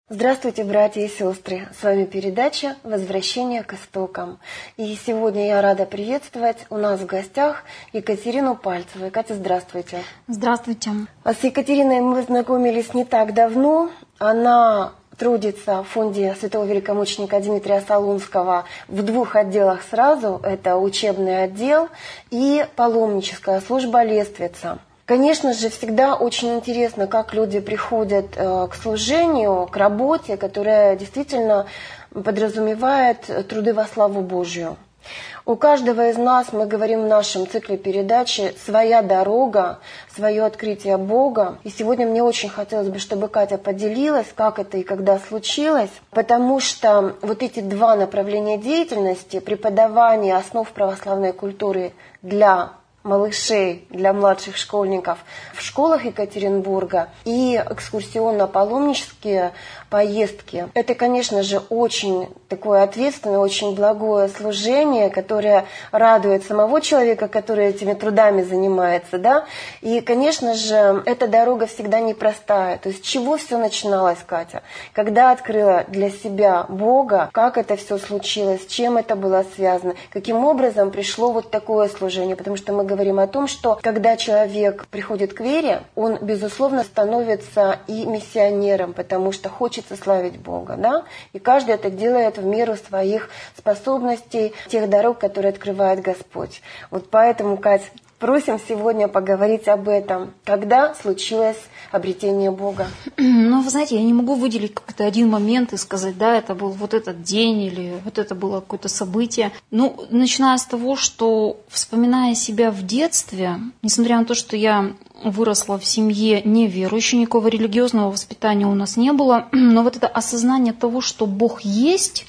Здравствуйте, братья и сестры! С вами передача «Возвращение к истокам». И сегодня я рада приветствовать у нас в гостях Екатерину Пальцеву. Катя, здравствуйте! Здравствуйте! С Екатериной мы знакомились не так давно. Она трудится в фонде святого великомученика Дмитрия Солунского в двух отделах сразу. Это учебный отдел и паломническая служба «Лествица». Конечно же, всегда очень интересно, как люди приходят к служению, к работе, которая действительно подразумевает труды во славу Божью. У каждого из нас, мы говорим в нашем цикле передачи, своя дорога, свое открытие Бога. И сегодня мне очень хотелось бы, чтобы Катя поделилась, как это и когда случилось, потому что вот эти два направления деятельности, преподавание основ православной культуры для малышей, для младших школьников в школах Екатеринбурга и экскурсионно-паломнические поездки. Это, конечно же, очень такое ответственное, очень благое служение, которое радует самого человека, который этими трудами занимается, да. И, конечно же, эта дорога всегда непростая. То есть с чего все начиналось, Катя? Когда открыла для себя Бога, как это все случилось, с чем это было связано, каким образом пришло вот такое служение? Потому что мы говорим о том, что когда человек приходит к вере, он, безусловно, становится и миссионером, потому что хочется славить Бога, да? И каждый это делает в меру своих способностей, тех дорог, которые открывает Господь. Вот поэтому, Кать, просим сегодня поговорить об этом. Когда случилось обретение Бога? Ну, вы знаете, я не могу выделить какой-то один момент и сказать, да, это был вот этот день или вот это было какое-то событие. Ну, начиная с того, что, вспоминая себя в детстве, несмотря на то, что я выросла в семье неверующей, никакого религиозного воспитания у нас не было, но вот это осознание того, что Бог есть,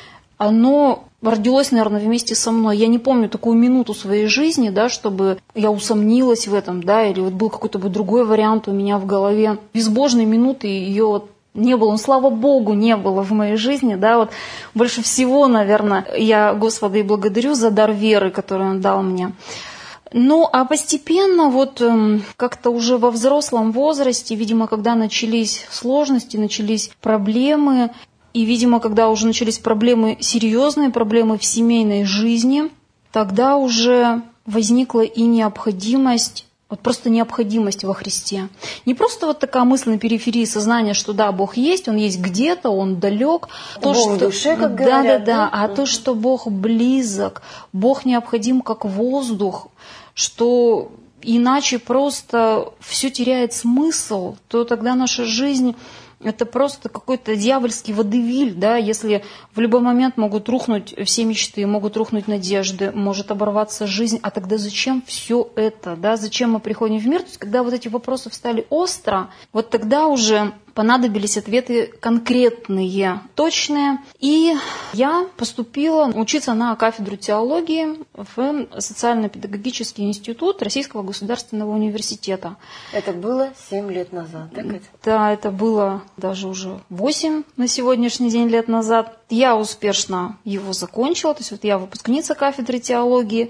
оно родилось, наверное, вместе со мной. Я не помню такую минуту своей жизни, да, чтобы я усомнилась в этом, да, или вот был какой-то другой вариант у меня в голове. Безбожной минуты ее вот не было, ну, слава Богу, не было в моей жизни, да, вот больше всего, наверное, я Господа и благодарю за дар веры, который Он дал мне. Ну, а постепенно, вот как-то уже во взрослом возрасте, видимо, когда начались сложности, начались проблемы, и, видимо, когда уже начались проблемы, серьезные проблемы в семейной жизни, тогда уже возникла и необходимость, вот просто необходимость во Христе. Не просто вот такая мысль на периферии сознания, что да, Бог есть, Он есть где-то, Он далек. Бог в душе, как говорят. Да, а то, что Бог близок, Бог необходим как воздух, что иначе просто все теряет смысл, то тогда наша жизнь... Это просто какой-то дьявольский водевиль, да, если в любой момент могут рухнуть все мечты, могут рухнуть надежды, может оборваться жизнь, а тогда зачем все это, да, зачем мы приходим в мир? То есть, когда вот эти вопросы встали остро, вот тогда уже понадобились ответы конкретные, точные. И я поступила учиться на кафедру теологии в социально-педагогический институт Российского государственного университета. Это было 7 лет назад, да, Катя? Да, это было даже уже 8 на сегодняшний день лет назад. Я успешно его закончила, то есть вот я выпускница кафедры теологии.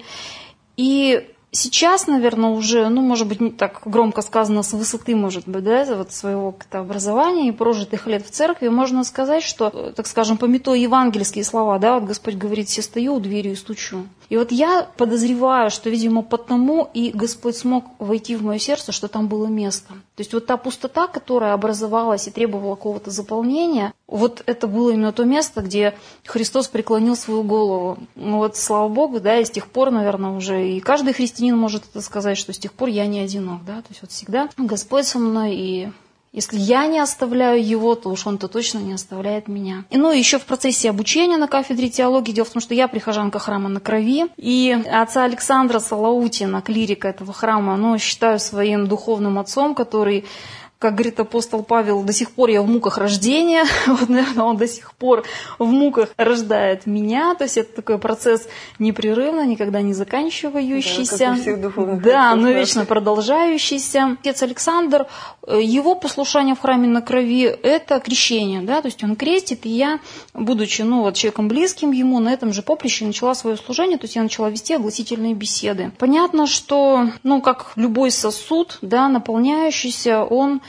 И сейчас, наверное, уже, ну, может быть, не так громко сказано, с высоты, может быть, да, вот своего как-то образования и прожитых лет в церкви, можно сказать, что, так скажем, памятуя евангельские слова, да, вот Господь говорит: «Се стою у двери и стучу». И вот я подозреваю, что, видимо, потому и Господь смог войти в мое сердце, что там было место. То есть вот та пустота, которая образовалась и требовала какого-то заполнения, вот это было именно то место, где Христос преклонил свою голову. Ну вот, слава Богу, да, и с тех пор, наверное, уже и каждый христианин может это сказать, что с тех пор я не одинок, да, то есть вот всегда Господь со мной, и если я не оставляю Его, то уж Он-то точно не оставляет меня. И, ну, еще в процессе обучения на кафедре теологии, дело в том, что я прихожанка храма на Крови, и отца Александра Солоутина, клирика этого храма, ну, считаю своим духовным отцом, который, как говорит апостол Павел, до сих пор я в муках рождения, вот, наверное, он до сих пор в муках рождает меня, то есть это такой процесс непрерывно, никогда не заканчивающийся, да, но вечно продолжающийся. Отец Александр, его послушание в храме на Крови – это крещение, да, то есть он крестит, и я, будучи, ну, вот, человеком близким ему, на этом же поприще начала свое служение, то есть я начала вести огласительные беседы. Понятно, что, ну, как любой сосуд, да, наполняющийся, он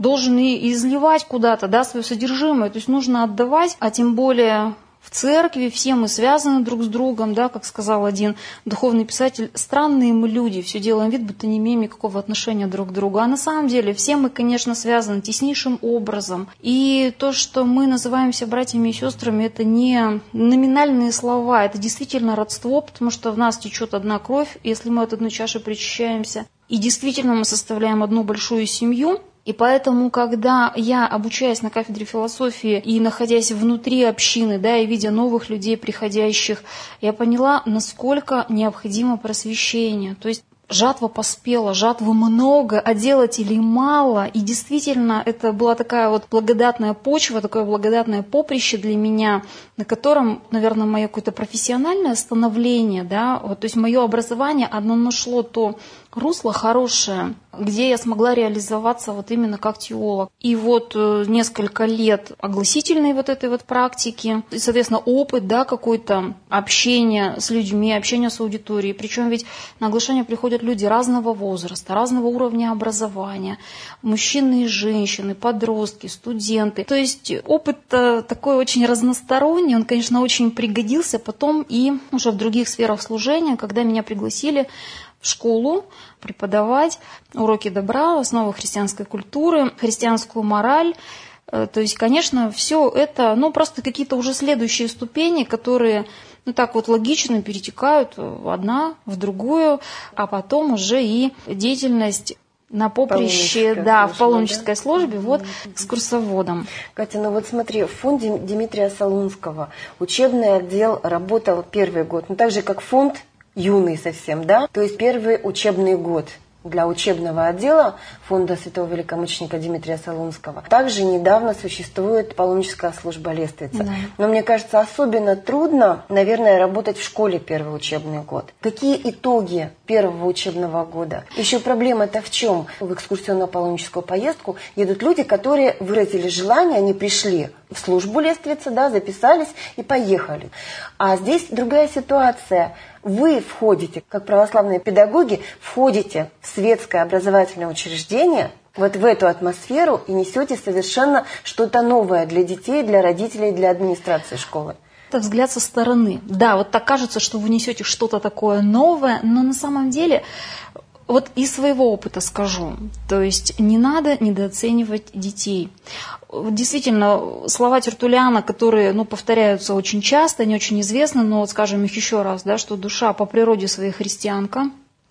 должен и изливать куда-то, да, свое содержимое. То есть нужно отдавать, а тем более в церкви все мы связаны друг с другом, да, как сказал один духовный писатель, странные мы люди, все делаем вид, будто не имеем никакого отношения друг к другу. А на самом деле все мы, конечно, связаны теснейшим образом. И то, что мы называемся братьями и сестрами, это не номинальные слова, это действительно родство, потому что в нас течет одна кровь, если мы от одной чаши причащаемся. И действительно мы составляем одну большую семью. И поэтому, когда я, обучаясь на кафедре философии и находясь внутри общины, да, и видя новых людей, приходящих, я поняла, насколько необходимо просвещение. То есть жатва поспела, жатвы много, а делателей мало. И действительно, это была такая вот благодатная почва, такое благодатное поприще для меня, на котором, наверное, мое какое-то профессиональное становление, да, вот, то есть мое образование, оно нашло то русло хорошее, где я смогла реализоваться вот именно как теолог. И вот несколько лет огласительной вот этой вот практики, и, соответственно, опыт, да, какой-то общения с людьми, общения с аудиторией. Причем ведь на оглашение приходят люди разного возраста, разного уровня образования, мужчины и женщины, подростки, студенты. То есть опыт такой очень разносторонний, он, конечно, очень пригодился потом и уже в других сферах служения, когда меня пригласили в школу преподавать уроки добра, основы христианской культуры, христианскую мораль. То есть, конечно, все это, просто какие-то уже следующие ступени, которые, так вот логично перетекают одна в другую, а потом уже и деятельность на поприще, в паломнической службе, вот, экскурсоводом. Катя, вот смотри, в фонде Дмитрия Солунского учебный отдел работал первый год, так же, как фонд юный совсем, да, то есть первый учебный год для учебного отдела фонда святого великомученика Дмитрия Солунского. Также недавно существует паломническая служба Лествица. Да. Но мне кажется, особенно трудно, наверное, работать в школе первый учебный год. Какие итоги первого учебного года? Еще проблема-то в чем? В экскурсионно-паломническую поездку едут люди, которые выразили желание, они пришли в службу Лествица, да, записались и поехали. А здесь другая ситуация. Вы входите, как православные педагоги, входите в светское образовательное учреждение, вот в эту атмосферу и несете совершенно что-то новое для детей, для родителей, для администрации школы. Это взгляд со стороны. Да, вот так кажется, что вы несете что-то такое новое, но на самом деле, вот из своего опыта скажу, то есть не надо недооценивать детей. Действительно, слова Тертуллиана, которые, повторяются очень часто, они очень известны, но вот скажем их еще раз, да, что душа по природе своей христианка.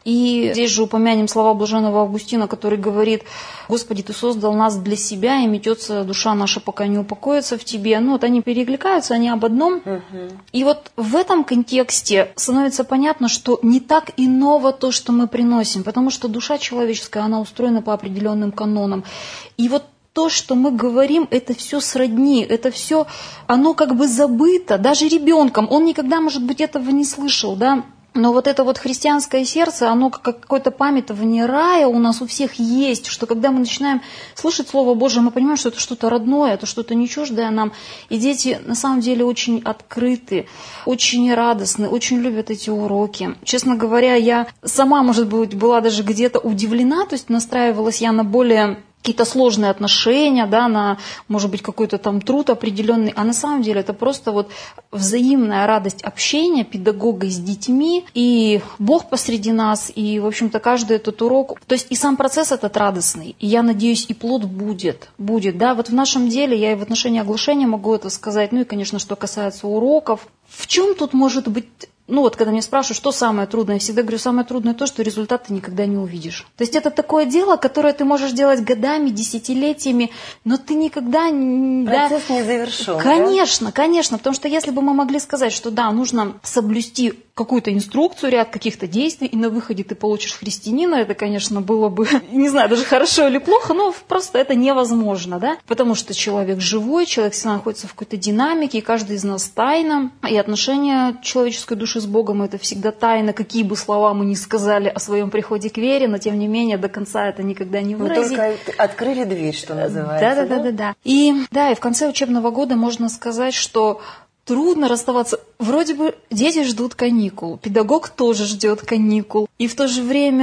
И здесь же упомянем слова блаженного Августина, который говорит: «Господи, Ты создал нас для себя, и метется душа наша, пока не упокоится в Тебе». Вот они перекликаются, они об одном. И вот в этом контексте становится понятно, что не так и ново то, что мы приносим, потому что душа человеческая, она устроена по определенным канонам. И вот то, что мы говорим, это все сродни, это все, оно как бы забыто, даже ребенком, он никогда, может быть, этого не слышал, да. Но вот это вот христианское сердце, оно как какое-то памятование рая у нас у всех есть, что когда мы начинаем слышать Слово Божие, мы понимаем, что это что-то родное, это что-то не чуждое нам. И дети на самом деле очень открыты, очень радостны, очень любят эти уроки. Честно говоря, я сама, может быть, была даже где-то удивлена, то есть настраивалась я на более какие-то сложные отношения, да, на, может быть, какой-то там труд определенный, а на самом деле это просто вот взаимная радость общения педагога с детьми, и Бог посреди нас, и, в общем-то, каждый этот урок, то есть и сам процесс этот радостный, и я надеюсь, и плод будет, да, вот в нашем деле, я и в отношении оглашения могу это сказать, и, конечно, что касается уроков, в чем тут может быть... когда меня спрашивают, что самое трудное, я всегда говорю, самое трудное то, что результат ты никогда не увидишь. То есть это такое дело, которое ты можешь делать годами, десятилетиями, но ты никогда... Процесс не завершен. Конечно, потому что если бы мы могли сказать, что да, нужно соблюсти какую-то инструкцию, ряд каких-то действий, и на выходе ты получишь христианина, это, конечно, было бы, не знаю, даже хорошо или плохо, но просто это невозможно, да, потому что человек живой, человек всегда находится в какой-то динамике, и каждый из нас тайна, и отношения человеческой души с Богом — это всегда тайна, какие бы слова мы ни сказали о своем приходе к вере, но тем не менее до конца это никогда не выразить. Мы только открыли дверь, что называется. Да. И в конце учебного года можно сказать, что трудно расставаться. Вроде бы дети ждут каникул, педагог тоже ждет каникул. И в то же время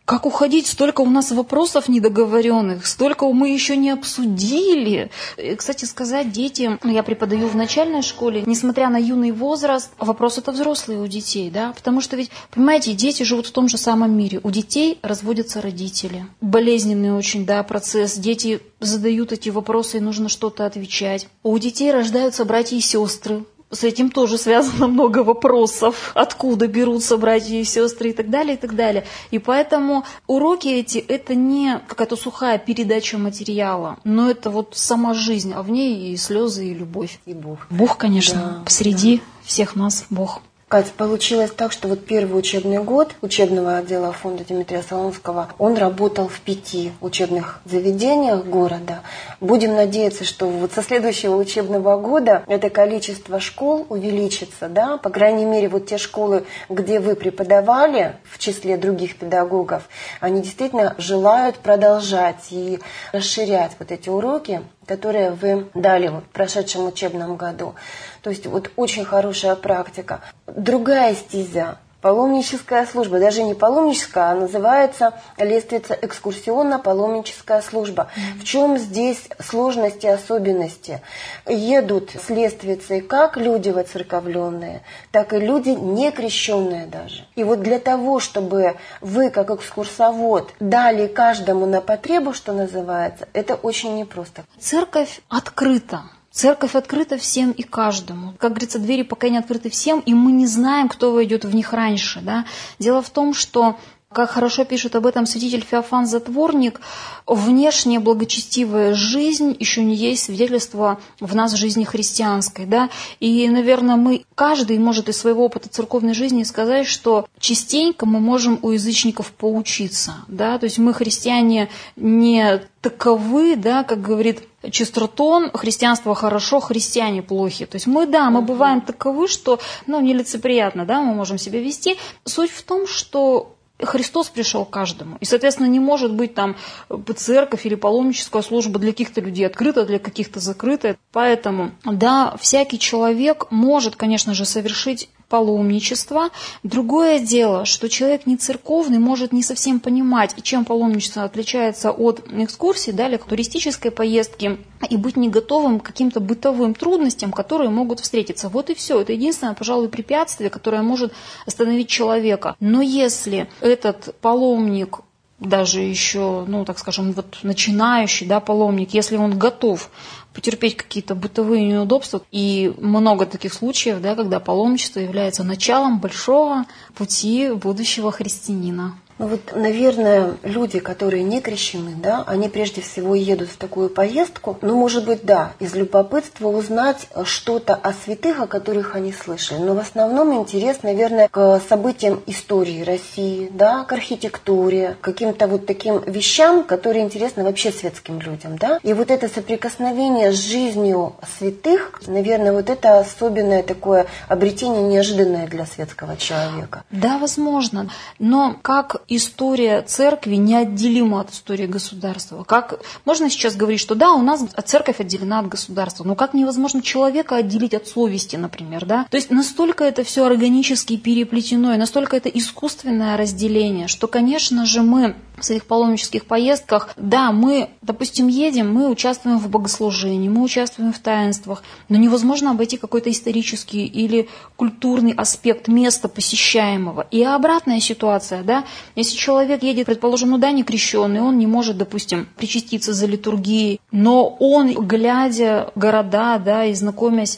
как уходить? Столько у нас вопросов недоговоренных, столько мы еще не обсудили. И, кстати сказать, дети, я преподаю в начальной школе, несмотря на юный возраст, вопрос это взрослые у детей, да, потому что ведь, понимаете, дети живут в том же самом мире. У детей разводятся родители. Болезненный очень, да, процесс. Дети задают эти вопросы, и нужно что-то отвечать. У детей рождаются братья и сестры. С этим тоже связано много вопросов, откуда берутся братья и сестры и так далее, и так далее. И поэтому уроки эти – это не какая-то сухая передача материала, но это вот сама жизнь, а в ней и слезы, и любовь. И Бог. Бог, конечно, посреди всех нас Бог. Кать, получилось так, что вот первый учебный год учебного отдела фонда Дмитрия Солунского, он работал в 5 учебных заведениях города. Будем надеяться, что вот со следующего учебного года это количество школ увеличится, да, по крайней мере, вот те школы, где вы преподавали, в числе других педагогов, они действительно желают продолжать и расширять вот эти уроки, которые вы дали в прошедшем учебном году. То есть вот очень хорошая практика. Другая стезя, паломническая служба, даже не паломническая, а называется Лествица экскурсионно-паломническая служба. В чем здесь сложности и особенности? Едут с Лествицей как люди воцерковленные, так и люди некрещенные даже. И вот для того, чтобы вы, как экскурсовод, дали каждому на потребу, что называется, это очень непросто. Церковь открыта. Церковь открыта всем и каждому. Как говорится, двери покаяния открыты всем, и мы не знаем, кто войдет в них раньше. Да? Дело в том, что, как хорошо пишет об этом святитель Феофан Затворник, внешняя благочестивая жизнь еще не есть свидетельство в нас жизни христианской. Да? И, наверное, каждый может из своего опыта церковной жизни сказать, что частенько мы можем у язычников поучиться. Да? То есть мы, христиане, не таковы, да, как говорит Честертон, христианство хорошо, христиане плохи. То есть мы бываем таковы, что нелицеприятно, да, мы можем себя вести. Суть в том, что Христос пришел к каждому. И, соответственно, не может быть там церковь или паломническая служба для каких-то людей открыта, для каких-то закрыта. Поэтому, да, всякий человек может, конечно же, совершить паломничество. Другое дело, что человек не церковный может не совсем понимать, чем паломничество отличается от экскурсии, да, или туристической поездки, и быть не готовым к каким-то бытовым трудностям, которые могут встретиться. Вот и все. Это единственное, пожалуй, препятствие, которое может остановить человека. Но если этот паломник, даже еще, так скажем, вот начинающий, да, паломник, если он готов потерпеть какие-то бытовые неудобства, и много таких случаев, да, когда паломничество является началом большого пути будущего христианина. Наверное, люди, которые не крещены, да, они прежде всего едут в такую поездку, может быть, да, из любопытства узнать что-то о святых, о которых они слышали. Но в основном интерес, наверное, к событиям истории России, да, к архитектуре, к каким-то вот таким вещам, которые интересны вообще светским людям, да. И вот это соприкосновение с жизнью святых, наверное, вот это особенное такое обретение неожиданное для светского человека. Да, возможно. Но как история церкви неотделима от истории государства. Как можно сейчас говорить, что да, у нас церковь отделена от государства, но как невозможно человека отделить от совести, например, да? То есть настолько это все органически переплетено, и настолько это искусственное разделение, что, конечно же, мы в своих паломнических поездках, да, мы, допустим, едем, мы участвуем в богослужении, мы участвуем в таинствах, но невозможно обойти какой-то исторический или культурный аспект места посещаемого. И обратная ситуация, да, если человек едет, предположим, не крещенный, он не может, допустим, причаститься за литургией, но он, глядя города, да, и знакомясь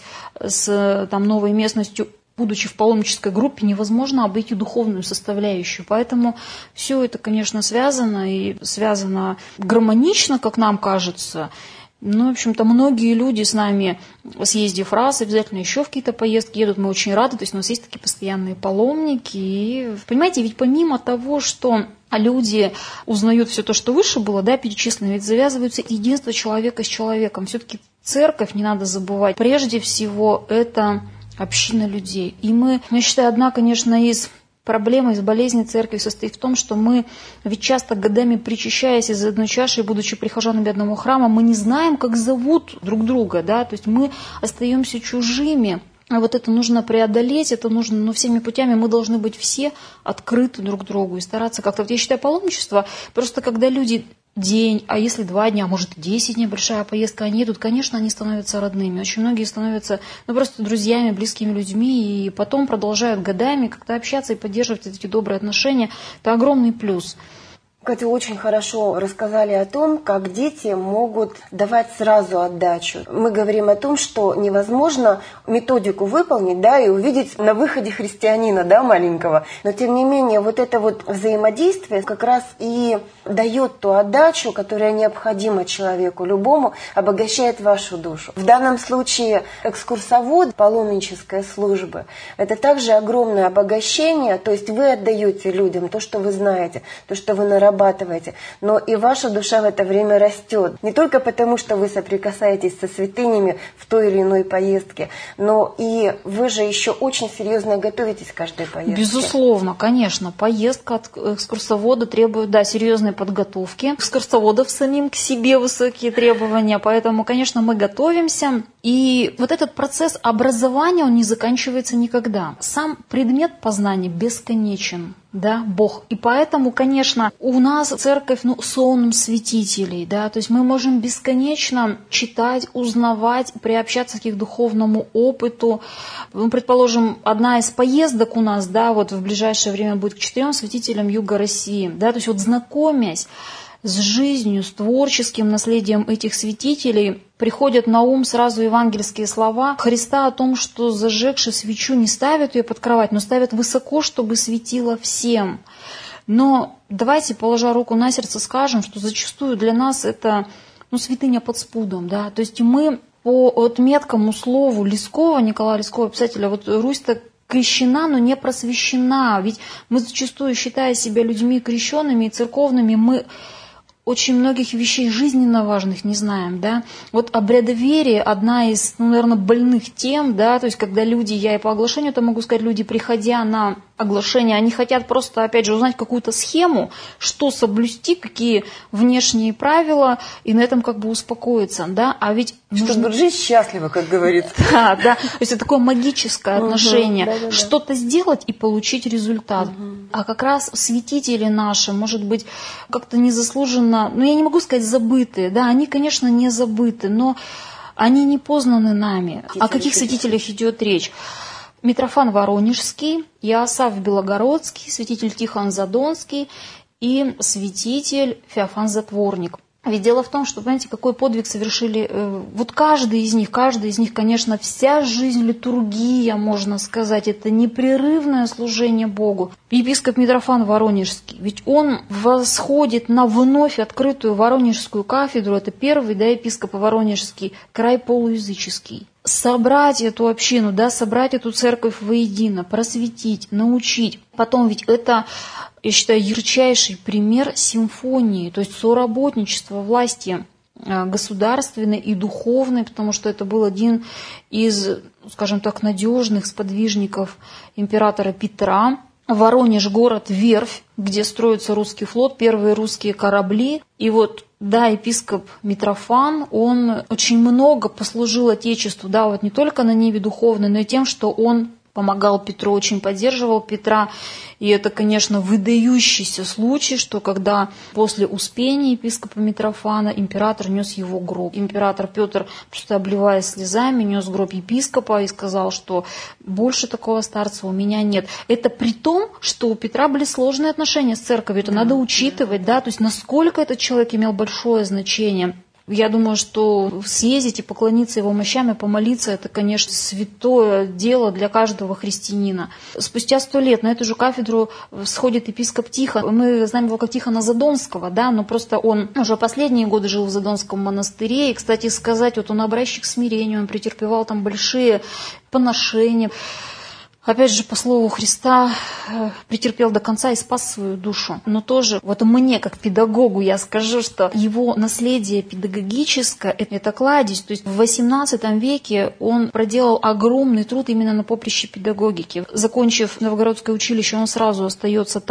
с новой местностью, будучи в паломнической группе, невозможно обойти духовную составляющую. Поэтому все это, конечно, связано, и связано гармонично, как нам кажется. В общем-то, многие люди с нами, съездив раз, обязательно еще в какие-то поездки едут, мы очень рады. То есть у нас есть такие постоянные паломники. И, понимаете, ведь помимо того, что люди узнают все то, что выше было, да, перечислено, ведь завязывается единство человека с человеком. Все-таки церковь, не надо забывать, прежде всего это община людей. И я считаю, одна, конечно, из проблем, из болезней церкви состоит в том, что мы ведь часто годами причащаясь из одной чаши, будучи прихожанами одного храма, мы не знаем, как зовут друг друга, да, то есть мы остаемся чужими А вот это нужно преодолеть, это нужно, всеми путями мы должны быть все открыты друг другу и стараться как-то. Вот я считаю, паломничество, просто когда люди день, а если 2 дня, может 10 дней, большая поездка, они едут, конечно, они становятся родными. Очень многие становятся просто друзьями, близкими людьми, и потом продолжают годами как-то общаться и поддерживать эти добрые отношения. Это огромный плюс. Катя, очень хорошо рассказали о том, как дети могут давать сразу отдачу. Мы говорим о том, что невозможно методику выполнить, да, и увидеть на выходе христианина, да, маленького. Но тем не менее, вот это вот взаимодействие как раз и дает ту отдачу, которая необходима человеку, любому, обогащает вашу душу. В данном случае экскурсовод паломнической службы – это также огромное обогащение, то есть вы отдаете людям то, что вы знаете, то, что вы нарабатываете, но и ваша душа в это время растет. Не только потому, что вы соприкасаетесь со святынями в той или иной поездке, но и вы же еще очень серьезно готовитесь к каждой поездке. Безусловно, конечно, поездка от экскурсовода требует, да, серьезной подготовки. Экскурсоводов самим к себе высокие требования, поэтому, конечно, мы готовимся. И вот этот процесс образования, он не заканчивается никогда. Сам предмет познания бесконечен, да, Бог. И поэтому, конечно, у нас церковь, сон святителей, да, то есть мы можем бесконечно читать, узнавать, приобщаться к их духовному опыту. Предположим, одна из поездок у нас, да, вот в ближайшее время будет к 4 святителям Юга России, да, то есть вот знакомясь с жизнью, с творческим наследием этих святителей, приходят на ум сразу евангельские слова Христа о том, что зажегши свечу не ставят ее под кровать, но ставят высоко, чтобы светило всем. Но давайте, положа руку на сердце, скажем, что зачастую для нас это святыня под спудом. Да? То есть мы по меткому слову Лескова, Николая Лескова, писателя, вот Русь-то крещена, но не просвещена. Ведь мы зачастую, считая себя людьми крещенными и церковными, мы очень многих вещей жизненно важных не знаем, да. Вот обрядоверие одна из, наверное, больных тем, да, то есть когда люди, я и по оглашению-то могу сказать, люди, приходя на оглашение, они хотят просто, опять же, узнать какую-то схему, что соблюсти, какие внешние правила, и на этом как бы успокоиться, да, а ведь чтобы жить счастливо, как говорится. Да, да, то есть это такое магическое отношение, что-то сделать и получить результат. А как раз святители наши, может быть, как-то незаслуженно, я не могу сказать забытые, да, они, конечно, не забыты, но они не познаны нами. О каких святителях идет речь? Митрофан Воронежский, Иосаф Белогородский, святитель Тихон Задонский и святитель Феофан Затворник. Ведь дело в том, что, понимаете, какой подвиг совершили, вот каждый из них, конечно, вся жизнь, литургия, можно сказать, это непрерывное служение Богу. Епископ Митрофан Воронежский, ведь он восходит на вновь открытую Воронежскую кафедру, это первый, да, епископ Воронежский, край полуязыческий. Собрать эту общину, да, собрать эту церковь воедино, просветить, научить. Потом ведь это, я считаю, ярчайший пример симфонии, то есть соработничества власти государственной и духовной, потому что это был один из, скажем так, надежных сподвижников императора Петра. Воронеж – город-верфь, где строится русский флот, первые русские корабли. И вот, да, епископ Митрофан, он очень много послужил Отечеству, да, вот не только на ниве духовной, но и тем, что он помогал Петру, очень поддерживал Петра. И это, конечно, выдающийся случай, что когда после успения епископа Митрофана император нес его гроб. Император Петр, просто обливаясь слезами, нес гроб епископа и сказал, что больше такого старца у меня нет. Это при том, что у Петра были сложные отношения с церковью. Это надо учитывать, да, то есть насколько этот человек имел большое значение. Я думаю, что съездить и поклониться его мощам и помолиться, это, конечно, святое дело для каждого христианина. Спустя 100 лет на эту же кафедру сходит епископ Тихон. Мы знаем его как Тихона Задонского, да, но просто он уже последние годы жил в Задонском монастыре. И, кстати сказать, вот он образчик к смирению, он претерпевал там большие поношения. Опять же, по слову Христа, претерпел до конца и спас свою душу. Но тоже, вот мне, как педагогу, я скажу, что его наследие педагогическое – это кладезь. То есть в XVIII веке он проделал огромный труд именно на поприще педагогики. Закончив Новгородское училище, он сразу остается там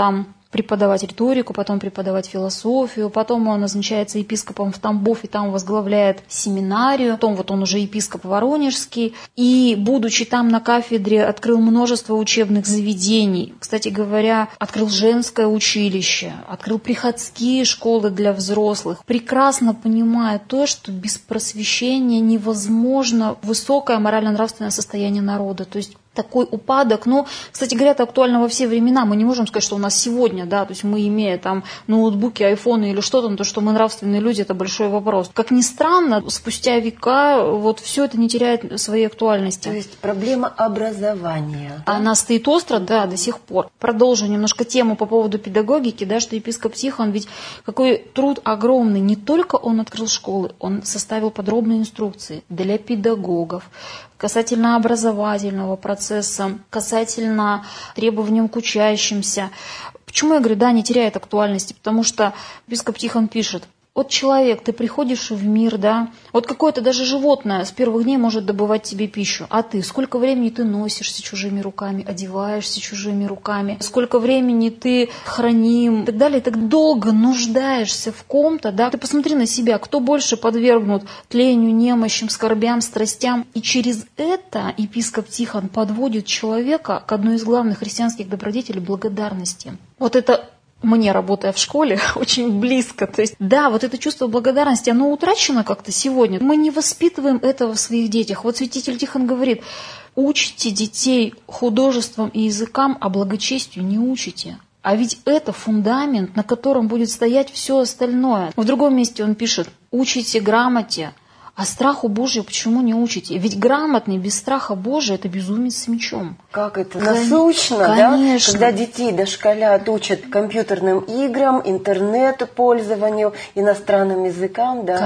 преподавать риторику, потом преподавать философию, потом он назначается епископом в Тамбов и там возглавляет семинарию, потом вот он уже епископ Воронежский, и, будучи там на кафедре, открыл множество учебных заведений. Кстати говоря, открыл женское училище, открыл приходские школы для взрослых, прекрасно понимая то, что без просвещения невозможно высокое морально-нравственное состояние народа. То есть такой упадок, но, кстати говоря, это актуально во все времена. Мы не можем сказать, что у нас сегодня, да, то есть мы, имея там ноутбуки, айфоны или что-то, но то, что мы нравственные люди, это большой вопрос. Как ни странно, спустя века вот все это не теряет своей актуальности. То есть проблема образования. Она стоит остро, да, до сих пор. Продолжу немножко тему по поводу педагогики, да, что епископ Тихон, ведь какой труд огромный. Не только он открыл школы, он составил подробные инструкции для педагогов, касательно образовательного процесса, касательно требований к учащимся. Почему я говорю, да, не теряет актуальности? Потому что епископ Тихон пишет: вот человек, ты приходишь в мир, да, вот какое-то даже животное с первых дней может добывать тебе пищу, а ты, сколько времени ты носишься чужими руками, одеваешься чужими руками, сколько времени ты храним, и так далее, и так долго нуждаешься в ком-то, да, ты посмотри на себя, кто больше подвергнут тлению, немощам, скорбям, страстям, и через это епископ Тихон подводит человека к одной из главных христианских добродетелей — благодарности. Вот это мне, работая в школе, очень близко. То есть, да, вот это чувство благодарности, оно утрачено как-то сегодня. Мы не воспитываем этого в своих детях. Вот святитель Тихон говорит: учите детей художествам и языкам, а благочестию не учите. А ведь это фундамент, на котором будет стоять все остальное. В другом месте он пишет: учите грамоте, а страху Божию почему не учите? Ведь грамотный без страха Божия — это безумец с мечом. Как это насущно, конечно. Да? Когда детей дошколят учат компьютерным играм, интернет-пользованию, иностранным языкам, да?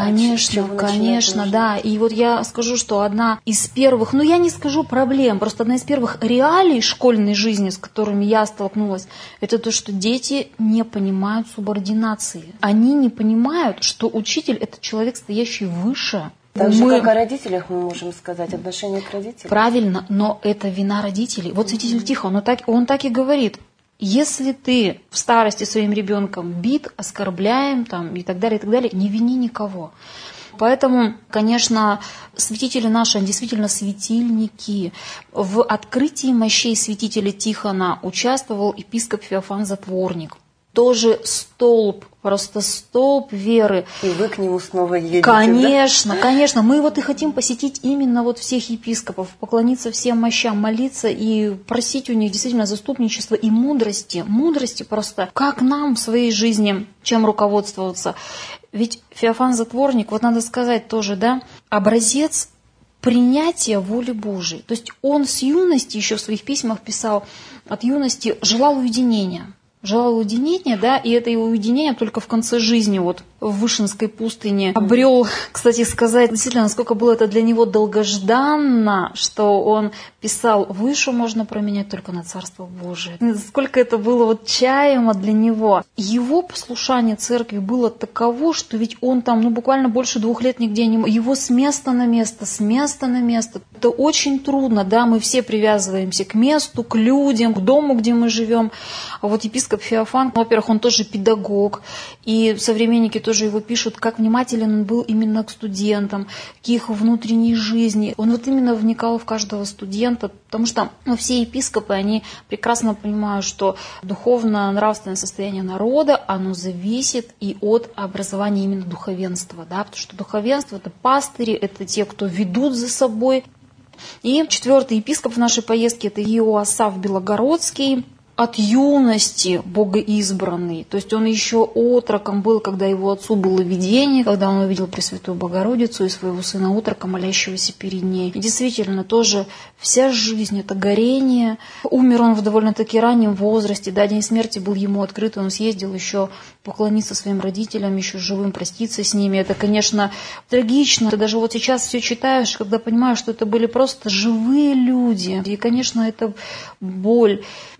Конечно, да. И вот я скажу, что одна из первых, я не скажу проблем, просто одна из первых реалий школьной жизни, с которыми я столкнулась, это то, что дети не понимают субординации. Они не понимают, что учитель — это человек, стоящий выше. Так же, как о родителях мы можем сказать, отношение к родителям. Правильно, но это вина родителей. Вот святитель Тихон, он так и говорит: если ты в старости своим ребенком бит, оскорбляем там, и так далее, не вини никого. Поэтому, конечно, святители наши, они действительно светильники. В открытии мощей святителя Тихона участвовал епископ Феофан Затворник. Тоже столб, просто столб веры. И вы к нему снова едете, конечно, да? Конечно. Мы вот и хотим посетить именно вот всех епископов, поклониться всем мощам, молиться и просить у них действительно заступничества и мудрости. Мудрости просто, как нам в своей жизни, чем руководствоваться. Ведь Феофан Затворник, вот надо сказать тоже, да, образец принятия воли Божией. То есть он с юности, еще в своих письмах писал, от юности желал уединения. Желал уединения, да, и это его уединение только в конце жизни, вот в Вышинской пустыне, обрел, кстати сказать, действительно, насколько было это для него долгожданно, что он писал: вышу можно променять только на Царство Божие. Сколько это было вот чаемо для него. Его послушание церкви было таково, что ведь он там, буквально больше 2 лет нигде не мог. Его с места на место. Это очень трудно, да, мы все привязываемся к месту, к людям, к дому, где мы живем. А вот епископ Феофан, во-первых, он тоже педагог, и современники тоже его пишут, как внимателен он был именно к студентам, к их внутренней жизни. Он вот именно вникал в каждого студента, потому что все епископы, они прекрасно понимают, что духовно-нравственное состояние народа, оно зависит и от образования именно духовенства, да, потому что духовенство — это пастыри, это те, кто ведут за собой. И 4-й епископ в нашей поездке — это Иоасаф Белогородский. От юности богоизбранный. То есть он еще отроком был, когда его отцу было видение, когда он увидел Пресвятую Богородицу и своего сына отрока, молящегося перед ней. И действительно, тоже вся жизнь — это горение. Умер он в довольно-таки раннем возрасте. Да, день смерти был ему открыт, он съездил еще поклониться своим родителям, еще живым проститься с ними. Это, конечно, трагично. Ты даже вот сейчас все читаешь, когда понимаешь, что это были просто живые люди. И, конечно, это боль. И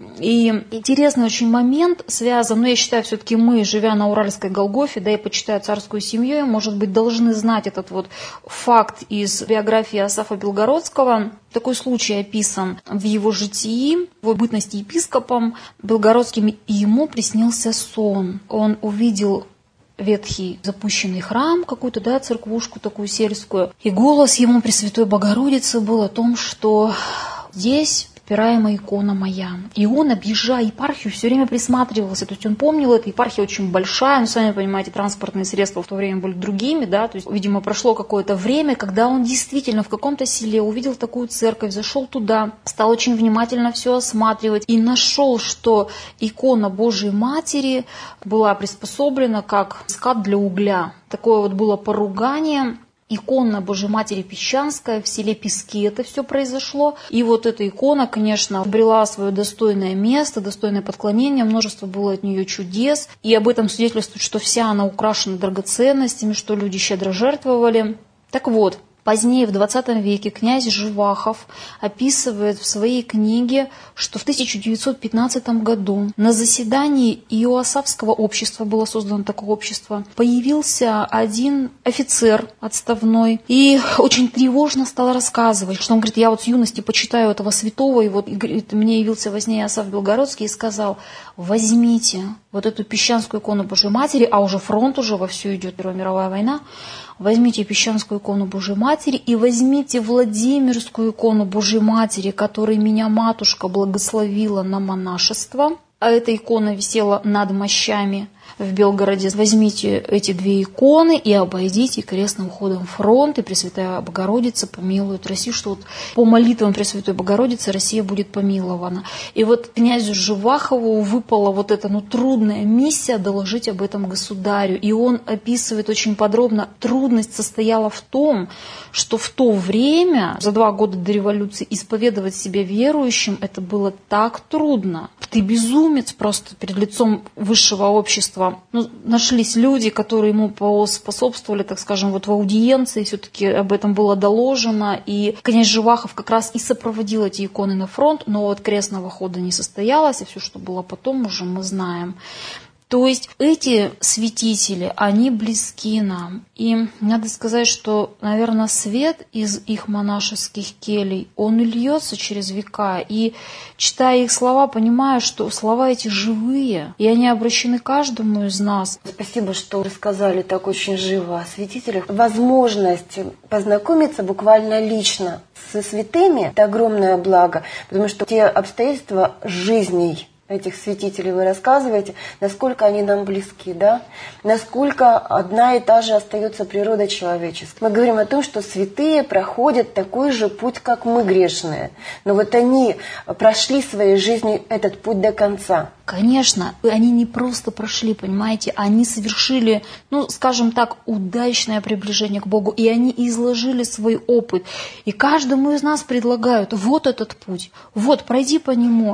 И интересный очень момент связан, я считаю, все-таки мы, живя на Уральской Голгофе, да и почитая царскую семью, может быть, должны знать этот вот факт из биографии Асафа Белгородского. Такой случай описан в его житии, в его бытности епископом белгородским, и ему приснился сон. Он увидел ветхий запущенный храм, какую-то, церквушку такую сельскую. И голос ему Пресвятой Богородицы был о том, что здесь попираемая икона моя. И он, объезжая епархию, все время присматривался. То есть он помнил, эта епархия очень большая, но, сами понимаете, транспортные средства в то время были другими, то есть, видимо, прошло какое-то время, когда он действительно в каком-то селе увидел такую церковь, зашел туда, стал очень внимательно все осматривать и нашел, что икона Божией Матери была приспособлена как скат для угля. Такое вот было поругание. Икона Божией Матери Песчанская, в селе Пески это все произошло. И вот эта икона, конечно, обрела свое достойное место, достойное поклонение, множество было от нее чудес. И об этом свидетельствует, что вся она украшена драгоценностями, что люди щедро жертвовали. Так вот, позднее, в 20 веке, князь Живахов описывает в своей книге, что в 1915 году на заседании Иоасавского общества, было создано такое общество, появился один офицер отставной и очень тревожно стал рассказывать, что он говорит: я вот с юности почитаю этого святого, и вот, говорит, мне явился во сне Иоасаф Белгородский и сказал: возьмите вот эту Песчанскую икону Божией Матери, а уже фронт уже вовсю идет, Первая мировая война, возьмите Песчанскую икону Божией Матери и возьмите Владимирскую икону Божией Матери, которой меня матушка благословила на монашество. А эта икона висела над мощами в Белгороде. Возьмите эти две иконы и обойдите крестным ходом фронт, и Пресвятая Богородица помилует Россию, что вот по молитвам Пресвятой Богородицы Россия будет помилована. И вот князю Живахову выпала вот эта трудная миссия доложить об этом государю. И он описывает очень подробно, трудность состояла в том, что в то время, за 2 года до революции, исповедовать себя верующим, это было так трудно. Ты безумец просто перед лицом высшего общества. Нашлись люди, которые ему способствовали, так скажем, вот в аудиенции, все-таки об этом было доложено. И князь Живахов как раз и сопроводил эти иконы на фронт, но вот крестного хода не состоялось, и все, что было потом, уже мы знаем. То есть эти святители, они близки нам. И надо сказать, что, наверное, свет из их монашеских келей, он льется через века. И читая их слова, понимаю, что слова эти живые, и они обращены каждому из нас. Спасибо, что рассказали так очень живо о святителях. Возможность познакомиться буквально лично со святыми – это огромное благо, потому что те обстоятельства жизней этих святителей вы рассказываете, насколько они нам близки, насколько одна и та же остается природа человеческая. Мы говорим о том, что святые проходят такой же путь, как мы, грешные. Но вот они прошли в своей жизни этот путь до конца. Конечно, они не просто прошли, понимаете, они совершили, скажем так, удачное приближение к Богу, и они изложили свой опыт. И каждому из нас предлагают: вот этот путь, вот, пройди по нему,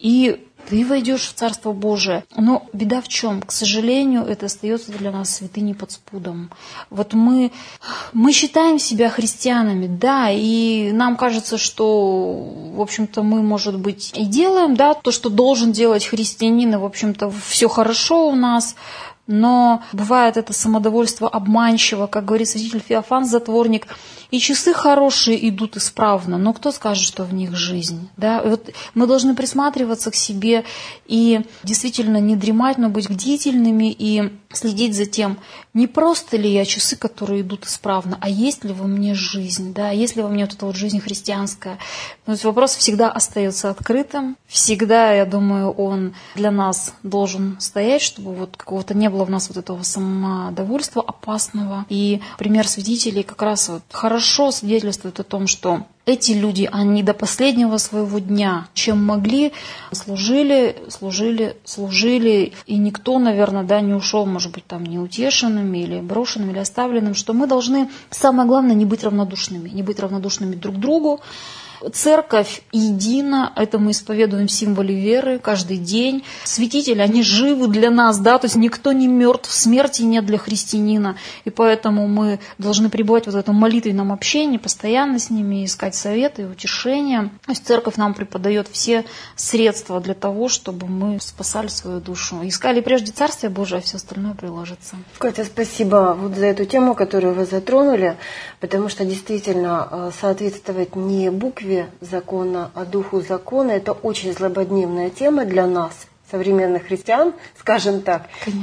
и ты войдешь в Царство Божие. Но беда в чем? К сожалению, это остается для нас святыней под спудом. Вот мы считаем себя христианами, и нам кажется, что, в общем-то, мы, может быть, и делаем, то, что должен делать христианин, и, в общем-то, все хорошо у нас. Но бывает это самодовольство обманчиво, как говорит святитель Феофан Затворник: и часы хорошие идут исправно, но кто скажет, что в них жизнь? Вот мы должны присматриваться к себе и действительно не дремать, но быть бдительными и следить за тем, не просто ли я часы, которые идут исправно, а есть ли во мне жизнь, есть ли во мне вот эта вот жизнь христианская. То есть вопрос всегда остается открытым, всегда, я думаю, он для нас должен стоять, чтобы вот какого-то не было в нас вот этого самодовольства опасного. И пример святителей как раз вот хорошо свидетельствует о том, что эти люди, они до последнего своего дня, чем могли, служили, и никто, наверное, не ушел, может быть, там неутешенным или брошенным, или оставленным, что мы должны, самое главное, не быть равнодушными друг к другу, Церковь едина, это мы исповедуем в символе веры каждый день. Святители, они живы для нас, да, то есть никто не мертв, смерти нет для христианина. И поэтому мы должны пребывать вот в этом молитвенном общении, постоянно с ними искать советы и утешения. То есть церковь нам преподает все средства для того, чтобы мы спасали свою душу. Искали прежде Царствие Божие, а все остальное приложится. Катя, спасибо вот за эту тему, которую вы затронули, потому что действительно соответствовать не букве закона, а духу закона – это очень злободневная тема для нас, современных христиан, скажем так,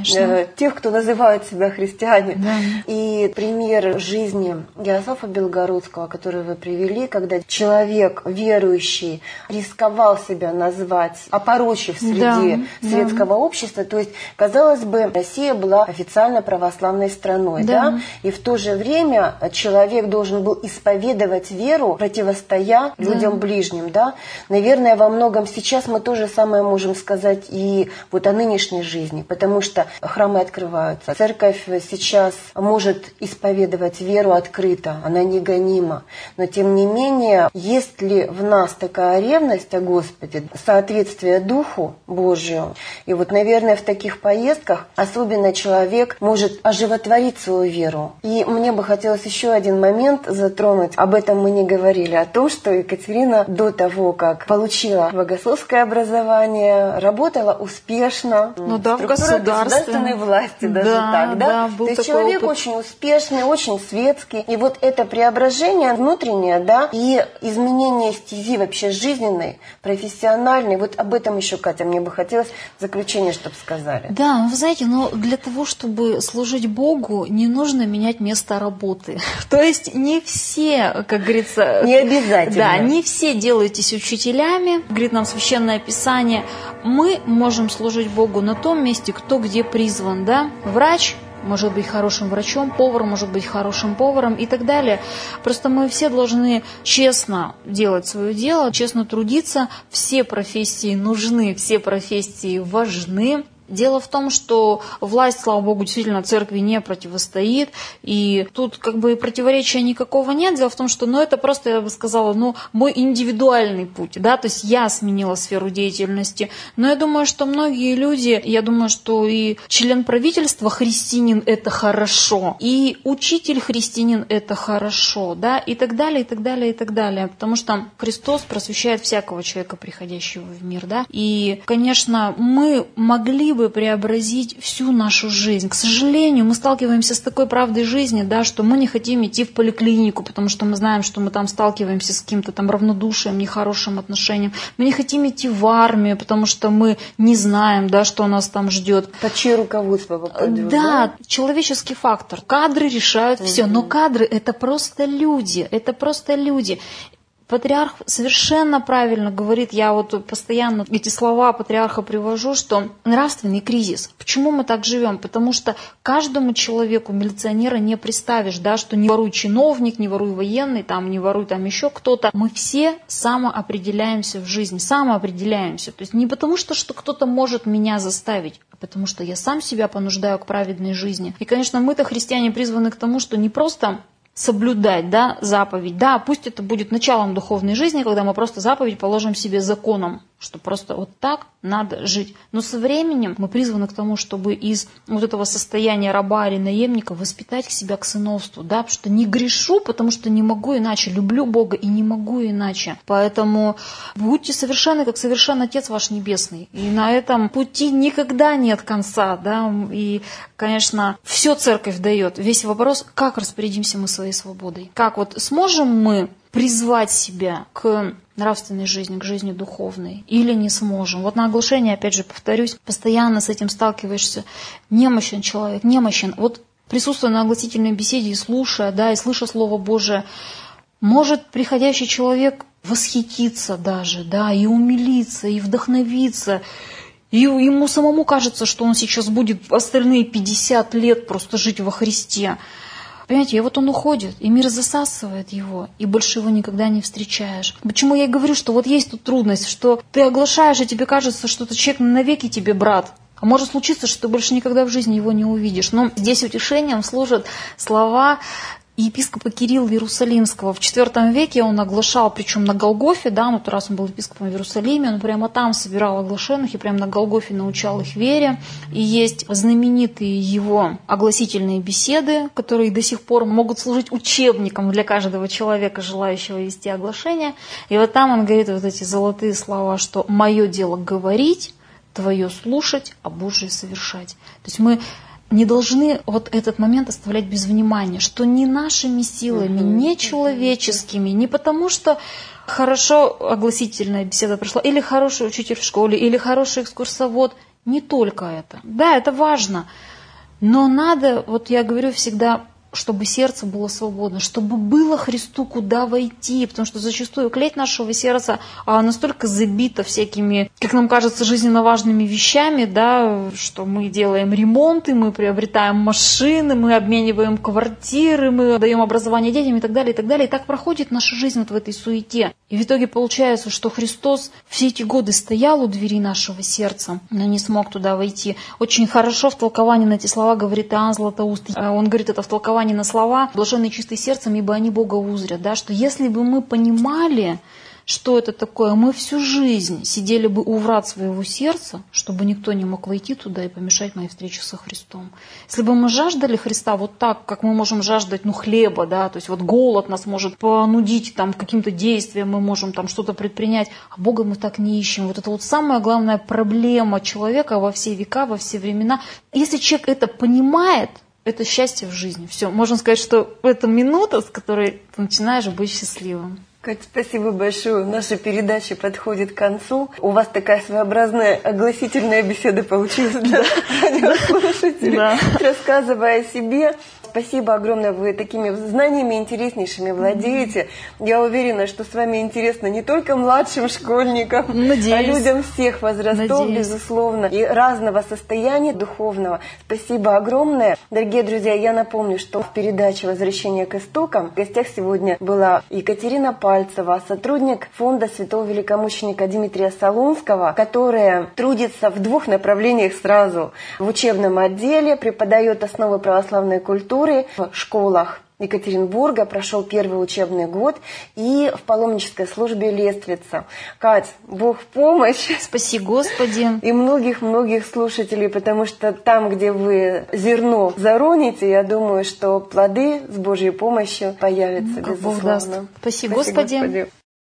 тех, кто называют себя христиане. Да. И пример жизни Иосафа Белгородского, который вы привели, когда человек верующий рисковал себя назвать, опорочив среди светского общества, то есть, казалось бы, Россия была официально православной страной, да? И в то же время человек должен был исповедовать веру, противостоя людям ближним, да? Наверное, во многом сейчас мы то же самое можем сказать и вот о нынешней жизни, потому что храмы открываются. Церковь сейчас может исповедовать веру открыто, она не гонима. Но тем не менее, есть ли в нас такая ревность о Господе, соответствие Духу Божию? И вот, наверное, в таких поездках особенно человек может оживотворить свою веру. И мне бы хотелось еще один момент затронуть. Об этом мы не говорили, о том, что Екатерина до того, как получила богословское образование, работала успешно в государственной власти, даже так, да? То есть человек очень успешный, очень светский. И вот это преображение внутреннее, да, и изменение стези вообще жизненной, профессиональной, вот об этом еще, Катя, мне бы хотелось в заключение, чтобы сказали. Да, вы знаете, но для того, чтобы служить Богу, не нужно менять место работы. То есть не все, как говорится... Не обязательно. Да, не все делаетесь учителями, говорит нам Священное Писание. Мы можем служить Богу на том месте, кто где призван, да? Врач может быть хорошим врачом, повар может быть хорошим поваром и так далее. Просто мы все должны честно делать свое дело, честно трудиться. Все профессии нужны, все профессии важны. Дело в том, что власть, слава Богу, действительно церкви не противостоит, и тут как бы противоречия никакого нет. Дело в том, что это просто, я бы сказала, мой индивидуальный путь, да, то есть я сменила сферу деятельности. Но я думаю, что многие люди, я думаю, что и член правительства христианин – это хорошо, и учитель христианин – это хорошо, да, и так далее, и так далее, и так далее. Потому что Христос просвещает всякого человека, приходящего в мир, да. И, конечно, мы могли бы преобразить всю нашу жизнь. К сожалению, мы сталкиваемся с такой правдой жизни, да, что мы не хотим идти в поликлинику, потому что мы знаем, что мы там сталкиваемся с каким-то там равнодушием, нехорошим отношением. Мы не хотим идти в армию, потому что мы не знаем, да, что нас там ждет. Под чье руководство попадет? Да, человеческий фактор. Кадры решают все, но кадры – это просто люди, это просто люди. Патриарх совершенно правильно говорит, я вот постоянно эти слова патриарха привожу, что нравственный кризис. Почему мы так живем? Потому что каждому человеку милиционера не представишь, да, что не воруй чиновник, не воруй военный, там, не воруй там еще кто-то. Мы все самоопределяемся в жизни, самоопределяемся. То есть не потому, что кто-то может меня заставить, а потому что я сам себя понуждаю к праведной жизни. И, конечно, мы-то, христиане, призваны к тому, что не просто соблюдать, да, заповедь. Да, пусть это будет началом духовной жизни, когда мы просто заповедь положим себе законом, что просто вот так надо жить. Но со временем мы призваны к тому, чтобы из вот этого состояния раба или наемника воспитать себя к сыновству, да, потому что не грешу, потому что не могу иначе, люблю Бога и не могу иначе. Поэтому будьте совершенны, как совершен Отец ваш Небесный. И на этом пути никогда нет конца, да, и, конечно, все церковь дает. Весь вопрос, как распорядимся мы своей свободой. Как вот сможем мы призвать себя к нравственной жизни, к жизни духовной, или не сможем. Вот на оглашении, опять же, повторюсь, постоянно с этим сталкиваешься. Немощен человек, немощен. Вот присутствуя на огласительной беседе и слушая, да, и слыша Слово Божие, может приходящий человек восхититься даже, да, и умилиться, и вдохновиться, и ему самому кажется, что он сейчас будет остальные 50 лет просто жить во Христе. Понимаете, и вот он уходит, и мир засасывает его, и больше его никогда не встречаешь. Почему я и говорю, что вот есть тут трудность, что ты оглашаешь, и тебе кажется, что этот человек навеки тебе брат. А может случиться, что ты больше никогда в жизни его не увидишь. Но здесь утешением служат слова епископа Кирилла Иерусалимского. В IV веке он оглашал, причем на Голгофе, да, ну, раз он был епископом в Иерусалиме, он прямо там собирал оглашенных и прямо на Голгофе научал их вере. И есть знаменитые его огласительные беседы, которые до сих пор могут служить учебником для каждого человека, желающего вести оглашение. И вот там он говорит вот эти золотые слова, что «мое дело говорить, твое слушать, а Божие совершать». То есть мы не должны вот этот момент оставлять без внимания, что не нашими силами, не человеческими, не потому что хорошо огласительная беседа прошла, или хороший учитель в школе, или хороший экскурсовод. Не только это. Да, это важно, но надо, вот я говорю всегда, чтобы сердце было свободно, чтобы было Христу куда войти, потому что зачастую клеть нашего сердца настолько забита всякими, как нам кажется, жизненно важными вещами, да, что мы делаем ремонты, мы приобретаем машины, мы обмениваем квартиры, мы даем образование детям и так далее, и так далее. И так проходит наша жизнь вот в этой суете. И в итоге получается, что Христос все эти годы стоял у двери нашего сердца, но не смог туда войти. Очень хорошо в толковании на эти слова говорит Иоанн Златоуст. Он говорит это в толковании на слова «блаженные чистые сердцем, ибо они Бога узрят». Да? Что если бы мы понимали, что это такое, мы всю жизнь сидели бы у врат своего сердца, чтобы никто не мог войти туда и помешать моей встрече со Христом. Если бы мы жаждали Христа вот так, как мы можем жаждать хлеба, да, то есть вот голод нас может понудить там, к каким-то действиям, мы можем там что-то предпринять, а Бога мы так не ищем. Вот это вот самая главная проблема человека во все века, во все времена. Если человек это понимает, это счастье в жизни. Все, можно сказать, что это минута, с которой ты начинаешь быть счастливым. Катя, спасибо большое. Наша передача подходит к концу. У вас такая своеобразная огласительная беседа получилась для радиослушателей, рассказывая о себе. Спасибо огромное, вы такими знаниями интереснейшими владеете. Я уверена, что с вами интересно не только младшим школьникам, а людям всех возрастов, безусловно, и разного состояния духовного. Спасибо огромное. Дорогие друзья, я напомню, что в передаче «Возвращение к истокам» в гостях сегодня была Екатерина Пальцева, сотрудник фонда святого великомученика Дмитрия Солунского, которая трудится в двух направлениях сразу. В учебном отделе, преподает основы православной культуры в школах Екатеринбурга, прошел первый учебный год, и в паломнической службе Лествица. Кать, Бог в помощь. Спаси Господи. И многих-многих слушателей, потому что там, где вы зерно зароните, я думаю, что плоды с Божьей помощью появятся, безусловно. Бог даст. Спаси Господи.